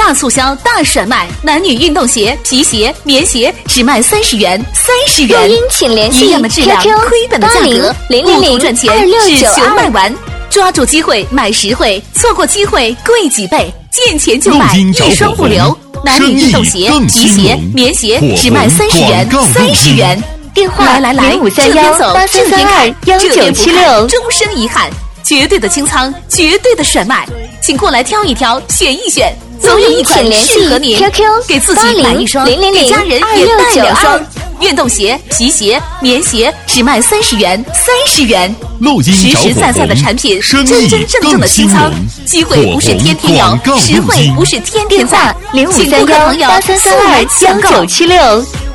大促销大甩卖，男女运动鞋、皮鞋、棉鞋只卖30元，30元。 录音请联系一样的质量， QQ 亏本的价格， 8000 不赚钱，只求卖完。抓住机会买实惠，错过机会贵几倍。见钱就买，一双不留。男女运动鞋、皮鞋、棉鞋只卖30元，30元。 电话来，这边走，这边看，这边不看，终生遗憾。绝对的清仓，绝对的甩卖，请过来挑一挑，选一选，总有一款适合您。给自己买一双，给家人也带2双。运动鞋、皮鞋、棉鞋只卖30元，30元。实实在在的产品，真真正正的清仓。机会不是天天有，实惠不是天天在。请顾客朋友速来抢购。 05311976